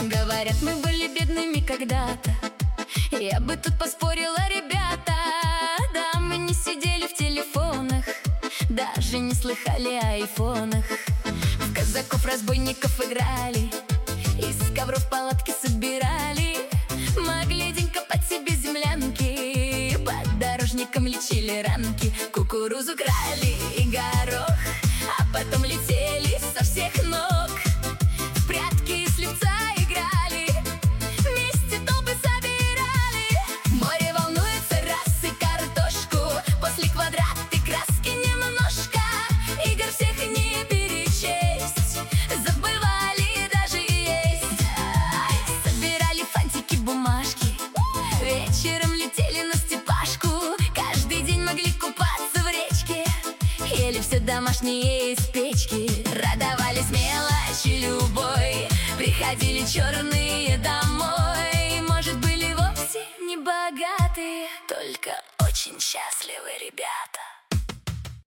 Говорят, мы были бедными когда-то. Я бы тут поспорила, ребята. Да, мы не сидели в телефонах, даже не слыхали о айфонах. В казаков-разбойников играли, из ковров палатки собирали. Могли день копать себе землянки, под дорожником лечили ранки. Кукурузу крали и горох, а потом летели со всех ног. В прятки и слепца играли, вместе толпы собирали. Море волнуется, раз и картошку, после квадраты краски немножко. Игр всех не перечесть, забывали даже есть. Собирали фантики, бумажки, вечером летели на степашку. Каждый день могли купаться в речке, ели все домашние из печки. Радовались мелочи любой, приходили черные домой. Может, были вовсе не богатые, только очень счастливые ребята.